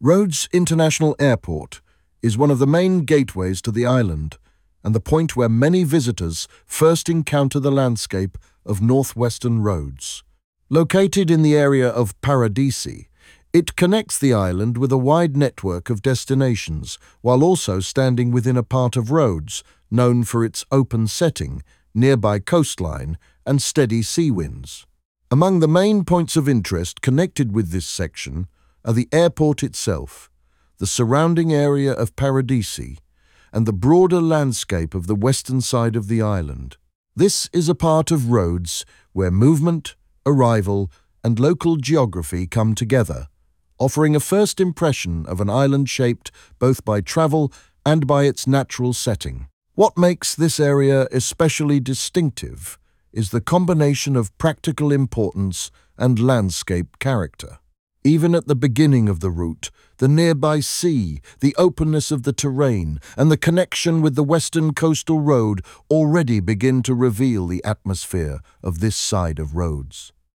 Rhodes International Airport is one of the main gateways to the island and the point where many visitors first encounter the landscape of northwestern Rhodes. Located in the area of Paradisi, it connects the island with a wide network of destinations while also standing within a part of Rhodes known for its open setting, nearby coastline, and steady sea winds. Among the main points of interest connected with this section are the airport itself, the surrounding area of Paradisi, and the broader landscape of the western side of the island. This is a part of Rhodes where movement, arrival, and local geography come together, offering a first impression of an island shaped both by travel and by its natural setting. What makes this area especially distinctive is the combination of practical importance and landscape character. Even at the beginning of the route, the nearby sea, the openness of the terrain, and the connection with the western coastal road already begin to reveal the atmosphere of this side of Rhodes.